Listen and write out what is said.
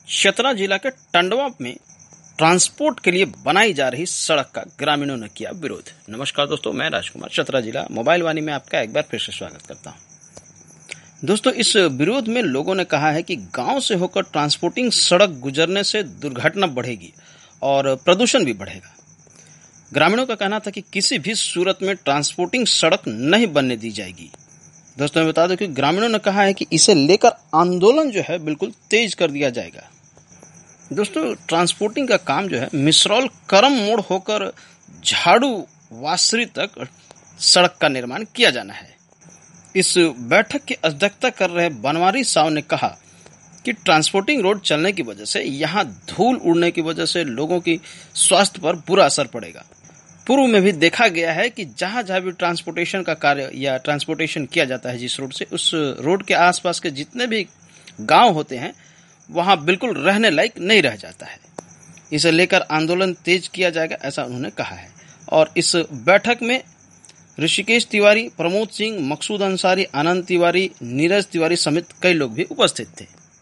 चतरा जिला के टंडवा में ट्रांसपोर्ट के लिए बनाई जा रही सड़क का ग्रामीणों ने किया विरोध। नमस्कार दोस्तों, मैं राजकुमार चतरा जिला मोबाइल वाणी में आपका एक बार फिर से स्वागत करता हूं। दोस्तों, इस विरोध में लोगों ने कहा है कि गांव से होकर ट्रांसपोर्टिंग सड़क गुजरने से दुर्घटना बढ़ेगी और प्रदूषण भी बढ़ेगा। ग्रामीणों का कहना था कि किसी भी सूरत में ट्रांसपोर्टिंग सड़क नहीं बनने दी जाएगी। दोस्तों, मैं बता दूं कि ग्रामीणों ने कहा है कि इसे लेकर आंदोलन जो है बिल्कुल तेज कर दिया जाएगा। दोस्तों, ट्रांसपोर्टिंग का काम जो है मिसरौल करम मोड़ होकर झाड़ू वासरी तक सड़क का निर्माण किया जाना है। इस बैठक की अध्यक्षता कर रहे बनवारी साव ने कहा कि ट्रांसपोर्टिंग रोड चलने की वजह से यहाँ धूल उड़ने की वजह से लोगों की स्वास्थ्य पर बुरा असर पड़ेगा। पूर्व में भी देखा गया है कि जहाँ भी ट्रांसपोर्टेशन का कार्य या ट्रांसपोर्टेशन किया जाता है जिस रोड से, उस रोड के आसपास के जितने भी गांव होते हैं वहां बिल्कुल रहने लायक नहीं रह जाता है। इसे लेकर आंदोलन तेज किया जाएगा, ऐसा उन्होंने कहा है। और इस बैठक में ऋषिकेश तिवारी, प्रमोद सिंह, मकसूद अंसारी, आनंद तिवारी, नीरज तिवारी समेत कई लोग भी उपस्थित थे।